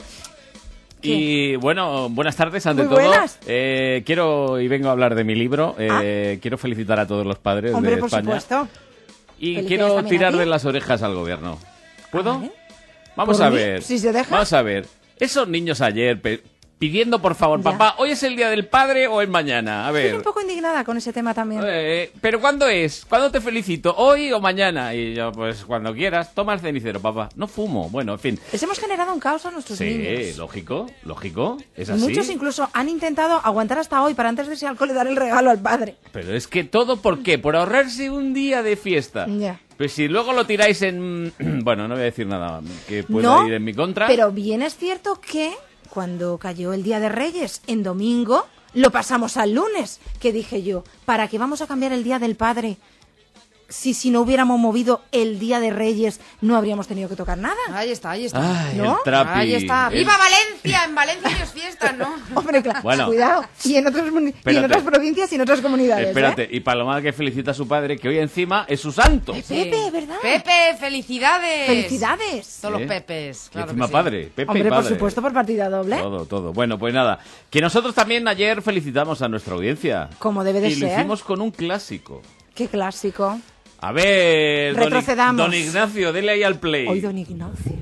Y bueno, buenas tardes ante Muy todo. buenas. Quiero y vengo a hablar de mi libro. Quiero felicitar a todos los padres Hombre, de por España. supuesto. Y Felicidades quiero también a tirar ti. de las orejas al gobierno. ¿Puedo? Vale. Vamos ¿Por a mí? ver. Si se deja. Vamos a ver. Esos niños ayer pidiendo, por favor, papá, ¿hoy es el día del padre o es mañana? A Estoy ver. un poco indignada con ese tema también. ¿Pero cuándo es? ¿Cuándo te felicito? ¿Hoy o mañana? Y yo, pues cuando quieras. Toma el cenicero, papá. No fumo. Bueno, en fin. Les hemos generado un caos a nuestros Sí, niños. lógico. Es así. Muchos incluso han intentado aguantar hasta hoy para antes de irse al cole dar el regalo al padre. Pero es que todo, ¿por qué? Por ahorrarse un día de fiesta. Ya. Pues si luego lo tiráis en... Bueno, no voy a decir nada que pueda No, ir en mi contra. Pero bien es cierto que cuando cayó el Día de Reyes en domingo, lo pasamos al lunes. Que dije yo, ¿para qué vamos a cambiar el Día del Padre? Si no hubiéramos movido el Día de Reyes, no habríamos tenido que tocar nada. Ahí está. Ay, ¿No? el trapi. Ahí está. El- ¡Viva Valencia! En Valencia no es fiesta, ¿no? Hombre, claro, Bueno. cuidado. Y en Espérate. otras provincias y en otras comunidades. Espérate, y Paloma que felicita a su padre, que hoy encima es su santo. Pepe, ¿verdad? Pepe, felicidades. ¡Felicidades! Todos los Sí. Pepes, Y claro encima que sí. padre, Pepe Hombre, y padre. por supuesto, por partida doble. Todo. Bueno, pues nada. Que nosotros también ayer felicitamos a nuestra audiencia. Como debe de y lo ser. hicimos con un clásico. Qué clásico. A ver, Retrocedamos. Don Ignacio, dele ahí al play. Hoy don Ignacio.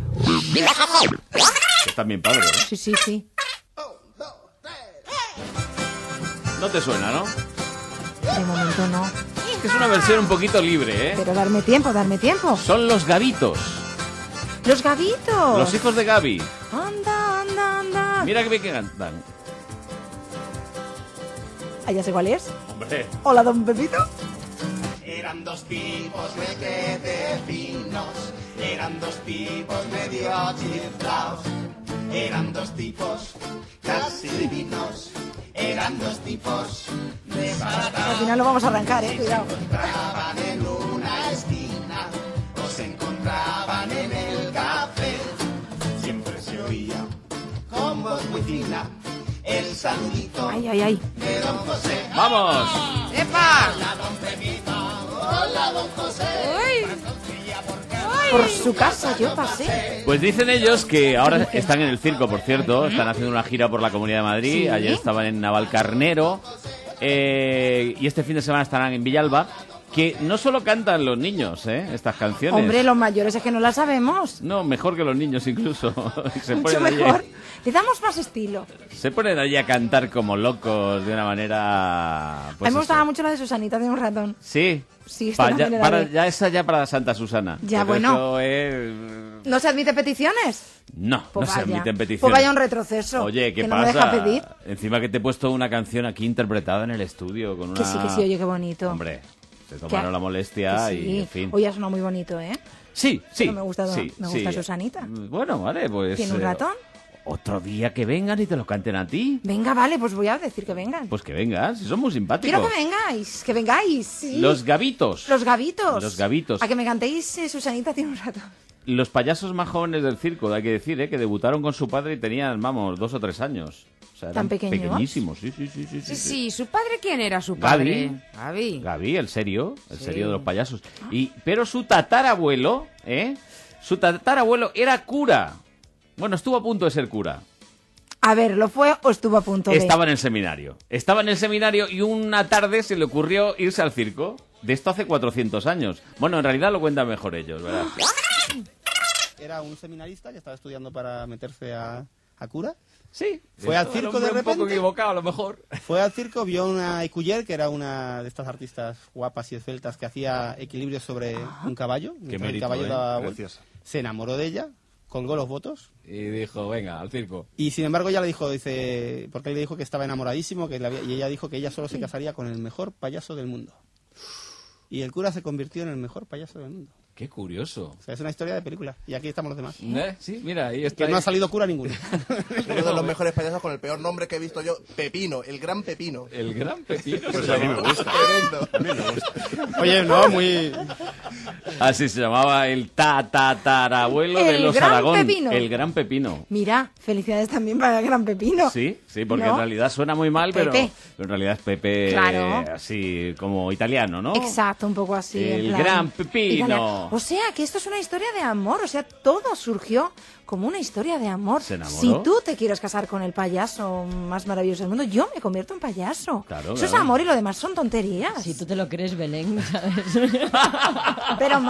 Que es también padre, ¿eh? Sí. No te suena, ¿no? De momento no. Es que es una versión un poquito libre, ¿eh? Pero darme tiempo. Son los Gavitos, Los gavitos. los hijos de Gaby. Anda. Mira que bien que cantan. Ah, ya sé cuál es. Hombre. Hola, don Pepito. Eran dos tipos requete finos, eran dos tipos medio chiflaos, eran dos tipos casi divinos, eran dos tipos desbaratados. Al final lo vamos a arrancar, cuidado. Se encontraban en una esquina o se encontraban en el café. Siempre se oía con voz muy fina el saludito Ay. de don José. ¡Vamos! ¡Epa! Hola, don Pepito. Hola, don José. Por su casa yo pasé. Pues dicen ellos que ahora están en el circo, por cierto. Están haciendo una gira por la Comunidad de Madrid. Sí. Ayer estaban en Navalcarnero. Y este fin de semana estarán en Villalba. Que no solo cantan los niños, estas canciones. Hombre, los mayores es que no las sabemos. No, mejor que los niños incluso. Se Mucho ponen allí- mejor. Le damos más estilo. Se ponen allí a cantar como locos de una manera... A Pues mí me eso. gustaba mucho la de Susanita de un ratón. Sí. Sí, esta también era de- ya esa ya para Santa Susana. Ya, Pero bueno. eso es- ¿No se admite peticiones? No, Pues no se vaya. admiten peticiones. Pues vaya un retroceso. Oye, ¿qué que pasa? no me deja pedir. Encima que te he puesto una canción aquí interpretada en el estudio con una... Que sí, oye, qué bonito. Hombre, se tomaron Que- la molestia Que y sí. en fin. Oye, ha sonado muy bonito, ¿eh? Sí. Pero me gusta sí. Susanita. Bueno, vale, pues... ¿Tiene un ratón? Otro día que vengan y te lo canten a ti. Venga, vale, pues voy a decir que vengan. Pues que vengas, si son muy simpáticos. Quiero que vengáis, sí. Los Gavitos. Los gavitos. Los Gavitos. A que me cantéis Susanita tiene un ratón. Los payasos más jóvenes del circo, hay que decir, que debutaron con su padre y tenían, 2 o 3 años. O sea, ¿Tan eran pequeños? pequeñísimos, sí. Sí, ¿su padre quién era su padre? Gaby, el serio de los payasos. Pero su tatarabuelo, era cura. Bueno, estuvo a punto de ser cura. A ver, ¿lo fue o estuvo a punto de...? Estaba en el seminario. Y una tarde se le ocurrió irse al circo. De esto hace 400 años. Bueno, en realidad lo cuentan mejor ellos, ¿verdad? Era un seminarista que estaba estudiando para meterse a cura. Sí. Fue al circo de repente. Un poco equivocado, a lo mejor. Fue al circo, vio una Écuyère, que era una de estas artistas guapas y esbeltas que hacía equilibrio sobre un caballo. Qué Mientras mérito, el caballo daba vueltas. Gracias. Se enamoró de ella, colgó los votos. Y dijo, venga, al circo. Y sin embargo ella le dijo, porque él le dijo que estaba enamoradísimo, y ella dijo que ella solo se casaría con el mejor payaso del mundo. y el cura se convirtió en el mejor payaso del mundo. Qué curioso. O sea, es una historia de película. Y aquí estamos los demás. Sí, mira, ahí está. Que no ha salido cura ninguno. Uno de los mejores payasos con el peor nombre que he visto yo, Pepino, el Gran Pepino. El Gran Pepino. Pues a mí me gusta. A mí me gusta. Oye, no, muy... Así se llamaba el tatarabuelo de El los Gran Aragón. Pepino. El Gran Pepino. Mira, felicidades también para el Gran Pepino. Sí, porque ¿No? en realidad suena muy mal, pero Pepe. en realidad es Pepe, Claro. así como italiano, ¿no? Exacto, un poco así. El en plan Gran Pepino. italiano. O sea, que esto es una historia de amor. O sea, todo surgió como una historia de amor. ¿Se enamoró? Si tú te quieres casar con el payaso más maravilloso del mundo, yo me convierto en payaso. Claro, Eso es claro. amor y lo demás son tonterías. Si tú te lo crees, Belén, ¿sabes? Pero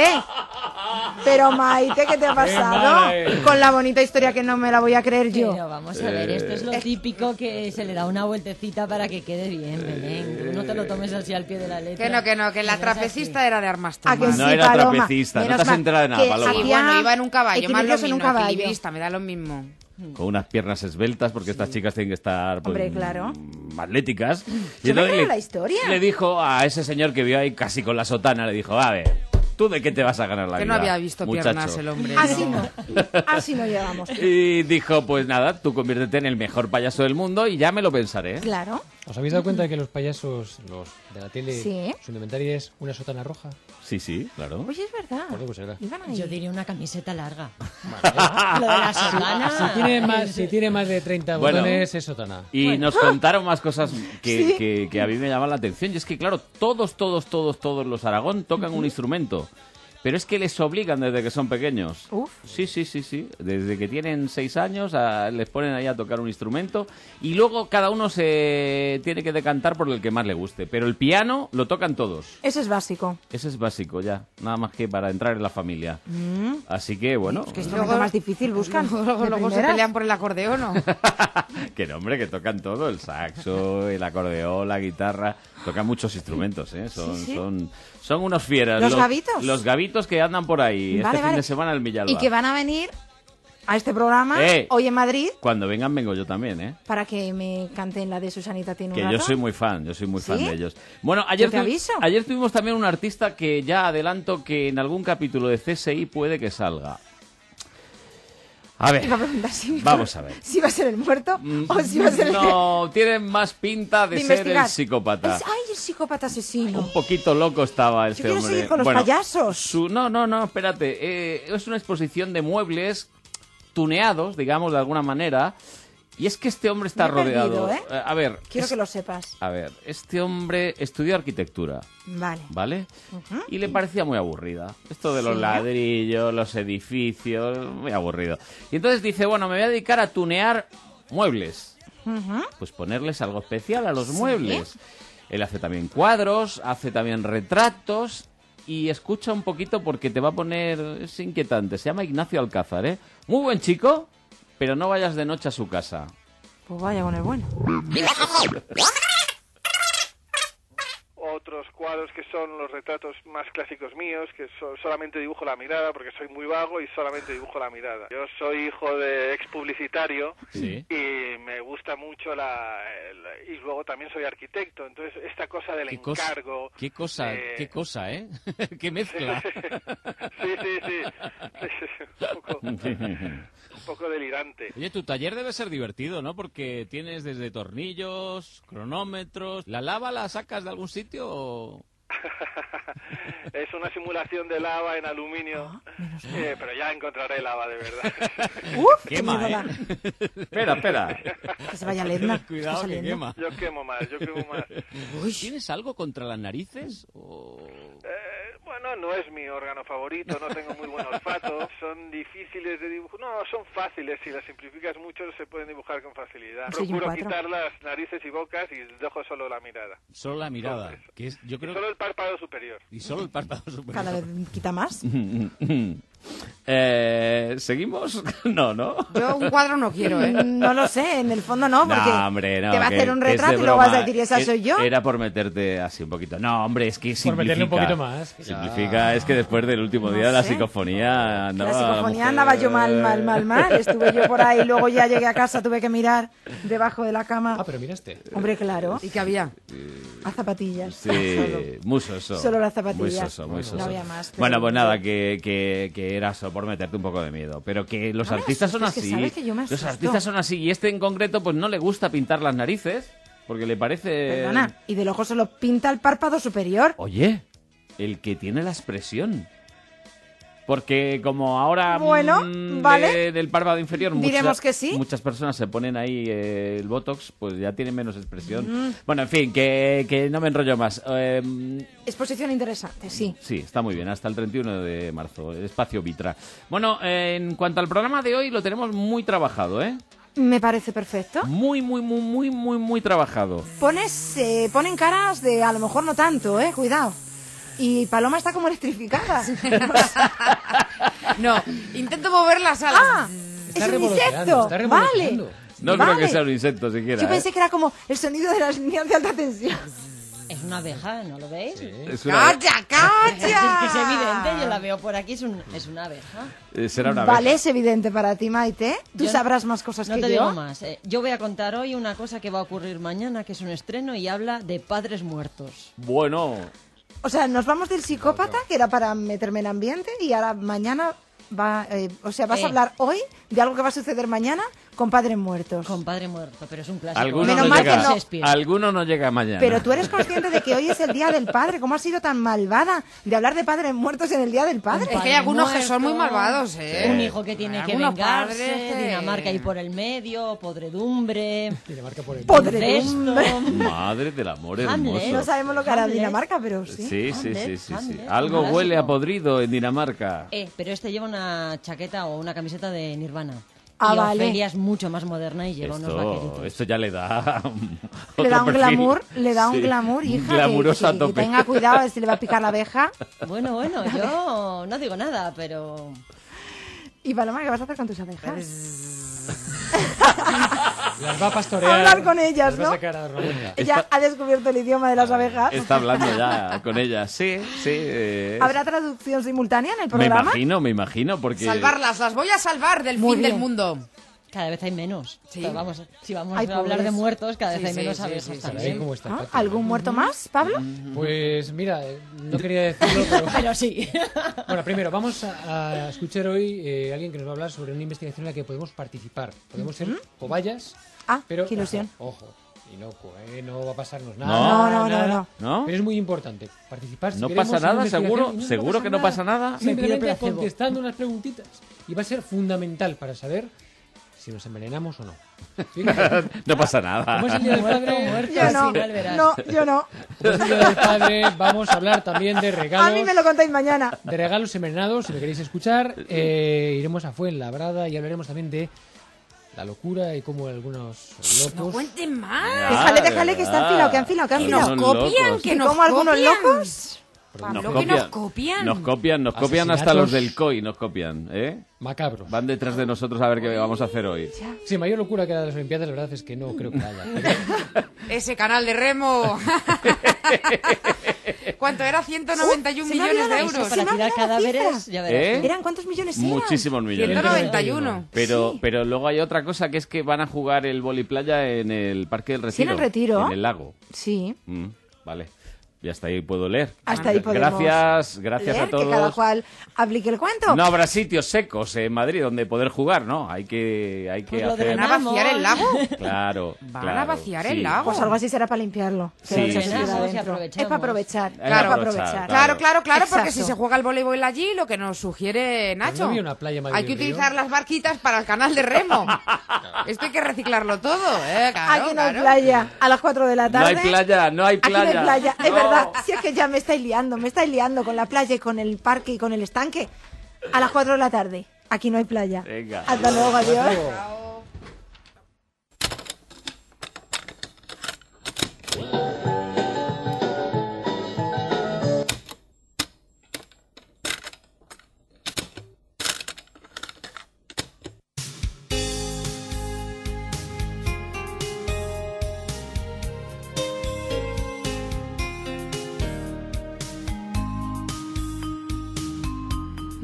Maite, ¿qué te ha pasado? Madre. Con la bonita historia que no me la voy a creer yo. Pero vamos a ver, esto es lo típico que se le da una vueltecita para que quede bien, Belén. No te lo tomes así al pie de la letra. Que no, que la trapecista era de armas ¿A que tomar. sí, No era Paloma? trapecista, no Menos te has mal enterado de nada, que Paloma. Sí, hacía bueno, iba en un caballo, más lo equilibrios mismo, en un caballo. equilibrista, me da lo mismo. Con unas piernas esbeltas, porque estas chicas tienen que estar pues, Hombre, claro. atléticas. Yo me creo le, la historia. le dijo a ese señor que vio ahí casi con la sotana, le dijo, a ver, ¿tú de qué te vas a ganar la Que vida, no había visto muchacho? piernas el hombre. Así no llegamos. Y dijo, pues nada, tú conviértete en el mejor payaso del mundo y ya me lo pensaré. Claro. ¿Os habéis dado cuenta de que los payasos, los de la tele, Sí. su indumentaria es una sotana roja? Sí, claro. Oye, es verdad. Por algo será. Iban ahí. Yo diría una camiseta larga. Lo de la sotana. Si tiene más de 30 Bueno, botones, es sotana. Y nos contaron más cosas que a mí me llaman la atención. Y es que, claro, todos los Aragón tocan un instrumento. Pero es que les obligan desde que son pequeños. Uf. Sí. Desde que tienen 6 años les ponen ahí a tocar un instrumento. Y luego cada uno se tiene que decantar por el que más le guste. Pero el piano lo tocan todos. Ese es básico. Ese es básico ya. Nada más que para entrar en la familia. Así que, bueno. Es que es lo más difícil, buscan. Luego se pelean por el acordeón, ¿no? Que no, hombre, que tocan todo, el saxo, el acordeón, la guitarra, tocan muchos instrumentos, ¿eh? Son unos fieras. ¿Los gavitos? Los gavitos que andan por ahí Vale, fin de semana en Villalba. Y que van a venir a este programa hoy en Madrid Cuando vengan vengo yo también, ¿eh? para que me canten la de Susanita tiene un Que gato. yo soy muy fan ¿Sí? de ellos. Bueno, ayer, Yo te aviso. ayer tuvimos también un artista que ya adelanto que en algún capítulo de CSI puede que salga. A ver, Iba a preguntar vamos a ver. si va a ser el muerto o si va a ser No, tiene más pinta de ser investigar. el psicópata. Ay, el psicópata asesino. Un poquito loco estaba este quiero hombre. seguir con los payasos. No, espérate. Es una exposición de muebles tuneados, digamos, de alguna manera. Y es que este hombre está Me he rodeado. perdido, ¿eh? A ver. Quiero que lo sepas. A ver, este hombre estudió arquitectura, Vale. ¿vale? Y le parecía muy aburrida. Esto de los Sí. ladrillos, los edificios, muy aburrido. Y entonces dice, bueno, me voy a dedicar a tunear muebles. Pues ponerles algo especial a los Sí. muebles. Él hace también cuadros, hace también retratos y escucha un poquito porque te va a poner... Es inquietante, se llama Ignacio Alcázar, ¿eh? Muy buen chico, pero no vayas de noche a su casa. Pues vaya con el bueno. Otros cuadros que son los retratos más clásicos míos, que solamente dibujo la mirada porque soy muy vago y solamente dibujo la mirada. Yo soy hijo de ex publicitario Sí. y me gusta mucho y luego también soy arquitecto, entonces esta cosa del ¿Qué cosa? encargo... ¿Qué cosa, ¿eh? ¿Qué mezcla? Sí. Un poco delirante. Oye, tu taller debe ser divertido, ¿no? Porque tienes desde tornillos, cronómetros... ¿La lava la sacas de algún sitio o...? Es una simulación de lava en aluminio, pero ya encontraré lava de verdad. Quema, ¿eh? Espera. Que se vaya Ledna. Cuidado que quema. Yo quemo más. ¿Tienes algo contra las narices? O... Bueno, no es mi órgano favorito, no tengo muy buen olfato, son difíciles de dibujar, no, son fáciles, si las simplificas mucho se pueden dibujar con facilidad. Soy un Procuro cuatro. quitar las narices y bocas y dejo solo la mirada. Solo la mirada. Que es, yo creo... Solo el párpado superior. Y solo el párpado superior. Cada vez quita más. ¿Seguimos? No, ¿no? Yo un cuadro no quiero, ¿eh? No lo sé, en el fondo no, porque No, hombre, no, te va a hacer un que es de retrato y luego vas a broma. decir, esa soy yo. Era por meterte así un poquito. No, hombre, es que Por simplifica. meterle un poquito más. Simplifica, es que después del último No día de la sé. psicofonía andaba La psicofonía mujer- andaba yo mal. Estuve yo por ahí, luego ya llegué a casa, tuve que mirar debajo de la cama. Ah, pero miraste. Hombre, claro. ¿Y qué había? A zapatillas. Sí, muy soso. Solo las zapatillas. Muy soso, muy No soso. había más, pero- Bueno, pues nada, que era eso, por meterte un poco de miedo. Pero que los No me artistas son asustes, que así. sabes que yo me Los asusto. artistas son así. Y este en concreto, pues no le gusta pintar las narices. Porque le parece... Perdona, y del ojo solo pinta el párpado superior. Oye, el que tiene la expresión. Porque como ahora Bueno, vale. del párpado inferior Diremos que sí. muchas personas se ponen ahí el Botox, pues ya tiene menos expresión. Mm. Bueno, en fin, que no me enrollo más. Exposición interesante, sí. Sí, está muy bien, hasta el 31 de marzo, el espacio Vitra. Bueno, en cuanto al programa de hoy, lo tenemos muy trabajado, ¿eh? Me parece perfecto. Muy trabajado. Ponen caras de a lo mejor no tanto, cuidado. Y Paloma está como electrificada. No, intento mover las alas. Ah, es un insecto. Vale. No Vale. creo que sea un insecto siquiera. Yo pensé que era como el sonido de las líneas de alta tensión. Es una abeja, ¿no lo veis? Es una- ¡Calla! Es que es evidente, yo la veo por aquí, es una abeja. Será una abeja. Vale, es evidente para ti, Maite. Tú Yo sabrás más cosas no que te yo. digo más. Yo voy a contar hoy una cosa que va a ocurrir mañana, que es un estreno y habla de padres muertos. Bueno, O sea, nos vamos del psicópata, que era para meterme en ambiente, y ahora mañana vas a hablar hoy de algo que va a suceder mañana con padres muertos. Con padre muerto, pero es un clásico. alguno Menos no, mal llega, que no. Shakespeare. alguno no llega mañana. Pero tú eres consciente de que hoy es el Día del Padre. ¿Cómo has sido tan malvada de hablar de padres muertos en el Día del Padre? Es que hay algunos que son muy malvados, ¿eh? Un hijo que tiene que Algunos vengarse, padres, Dinamarca ahí por el medio, podredumbre. Dinamarca por el Podredumbre. incesto. Madre del amor Hamlet. hermoso. No sabemos lo que hará Hamlet. Dinamarca, pero sí. Sí. Hamlet, Algo un huele a clásico. podrido en Dinamarca. Pero este lleva una chaqueta o una camiseta de Nirvana. Ah, y vale. Ofelia es mucho más moderna y lleva unos vaqueritos. Esto ya le da Le da un perfil. glamour, un Sí. glamour, hija. Glamuroso a que tope. tenga cuidado a ver si le va a picar la abeja. Bueno, yo no digo nada, pero... Y Paloma, ¿qué vas a hacer con tus abejas? Las va a pastorear. Hablar con ellas, las va ¿no? a sacar a dar una vuelta. Ella ha descubierto el idioma de las abejas. Está hablando ya con ella. Sí. ¿Habrá traducción simultánea en el Me programa? imagino, porque... Salvarlas, las voy a salvar del Muy fin del bien. mundo. Cada vez hay menos. Sí. Pero vamos, si vamos Ay, a hablar pobres. de muertos, cada vez Sí, hay sí, menos sí, abejas sí, sí. también. Ahí cómo está ¿Ah? Pati. ¿Algún muerto más, Pablo? Pues mira, no quería decirlo, pero... Pero sí. Bueno, primero, vamos a escuchar hoy a alguien que nos va a hablar sobre una investigación en la que podemos participar. Podemos ser cobayas, Ah, pero... qué ilusión. Ojo, inocuo, no va a pasarnos nada. No, nada. ¿No? Pero es muy importante participar. Si ¿No queremos pasa en una nada? investigación, y ¿Seguro que no pasa nada? Me pido Simplemente placebo. contestando unas preguntitas. Y va a ser fundamental para saber si nos envenenamos o no. Fíjate. No pasa nada. Como es el Día del Padre, Yo no, al final verás. no, yo no. como es el Día del Padre, vamos a hablar también de A mí regalos. me lo contáis mañana. De regalos envenenados, si lo queréis escuchar. Iremos a Fuenlabrada y hablaremos también de la locura y cómo algunos No locos... cuenten más. Déjale, que está enfilado, que han enfilado, que han Que enfilado. nos copian, locos. que Y nos como algunos copian. locos... Pablo, Nos que copian. nos copian. Nos copian hasta Asesinatos. los del COI, nos copian, ¿eh? Macabros. Van detrás de nosotros a ver qué vamos a hacer hoy. Sí, mayor locura que la de las Olimpiadas, la verdad es que no creo que haya. Pero Ese canal de remo. ¿Cuánto era? 191 se me ha millones de olvidado euros. eso, Para me ha tirar olvidado la cadáveres, cifra. ya verás. ¿Eh? ¿Eran cuántos millones eran? Muchísimos millones. 191. Pero luego hay otra cosa, que es que van a jugar el voliplaya en el Parque del Retiro. ¿Sí, en el Retiro? En el lago. Sí, Vale. Y hasta ahí puedo leer. hasta ahí podemos Gracias leer, a todos. que cada cual aplique el cuento. No habrá sitios secos en Madrid donde poder jugar, ¿no? Hay que Pues lo hacer... ¿Van a vaciar el lago? Claro, ¿Van claro, a vaciar sí. el lago? Pues algo así será para limpiarlo. Sí, Que sí, se quede sí. adentro. Aprovechamos. Es para aprovechar. Es Es para aprovechar, aprovechar. Claro, porque Exacto. si se juega el voleibol allí, lo que nos sugiere no Nacho, había una playa en Madrid hay que del Río. utilizar las barquitas para el canal de remo. Esto hay que reciclarlo todo, Claro, Aquí no hay claro. playa a las 4 de la No tarde. hay playa, no hay Aquí playa. no hay playa. Es No. verdad, si es que ya me estáis liando con la playa y con el parque y con el estanque. A las 4 de la tarde. Aquí no hay playa. Venga. Hasta luego, adiós.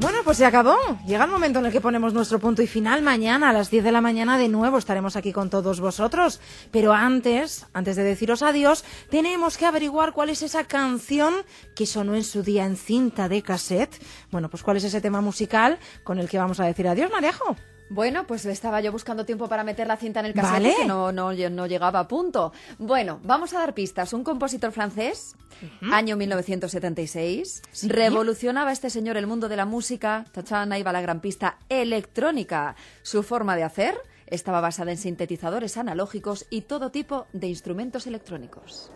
Bueno, pues se acabó. Llega el momento en el que ponemos nuestro punto y final. Mañana a las 10 de la mañana de nuevo estaremos aquí con todos vosotros. Pero antes de deciros adiós, tenemos que averiguar cuál es esa canción que sonó en su día en cinta de cassette. Bueno, pues cuál es ese tema musical con el que vamos a decir adiós, Marejo. Bueno, pues estaba yo buscando tiempo para meter la cinta en el cassette, Vale. que no llegaba a punto. Bueno, vamos a dar pistas. Un compositor francés, año 1976. Sí. Revolucionaba este señor el mundo de la música. Tachán, ahí va la gran pista electrónica. Su forma de hacer estaba basada en sintetizadores analógicos y todo tipo de instrumentos electrónicos.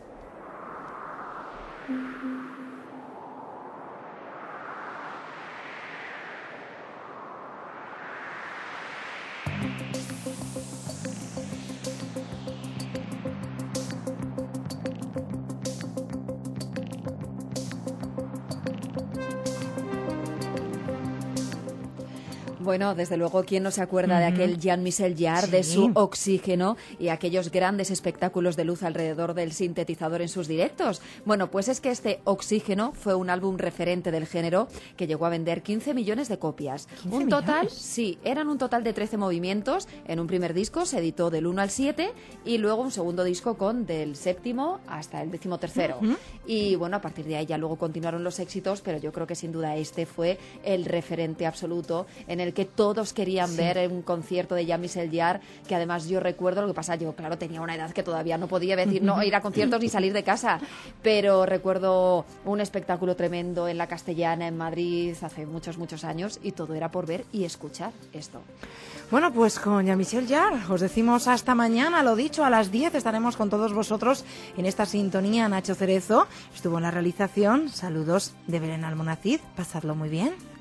Bueno, desde luego, ¿quién no se acuerda de aquel Jean-Michel Jarre, de su Oxígeno y aquellos grandes espectáculos de luz alrededor del sintetizador en sus directos? Bueno, pues es que este Oxígeno fue un álbum referente del género que llegó a vender 15 millones de copias. Un total, millones? sí, eran un total de 13 movimientos. En un primer disco se editó del 1 al 7 y luego un segundo disco con del 7º hasta el 13º. Y bueno, a partir de ahí ya luego continuaron los éxitos, pero yo creo que sin duda este fue el referente absoluto en el que todos querían ver un concierto de Jean-Michel Jarre, que además yo recuerdo, lo que pasa, yo claro tenía una edad que todavía no podía decir no ir a conciertos ni salir de casa, pero recuerdo un espectáculo tremendo en la Castellana en Madrid hace muchos años y todo era por ver y escuchar esto. Bueno, pues con Jean-Michel Jarre os decimos hasta mañana, lo dicho, a las 10 estaremos con todos vosotros en esta sintonía. Nacho Cerezo estuvo en la realización. Saludos de Belén Almonacid, pasadlo muy bien.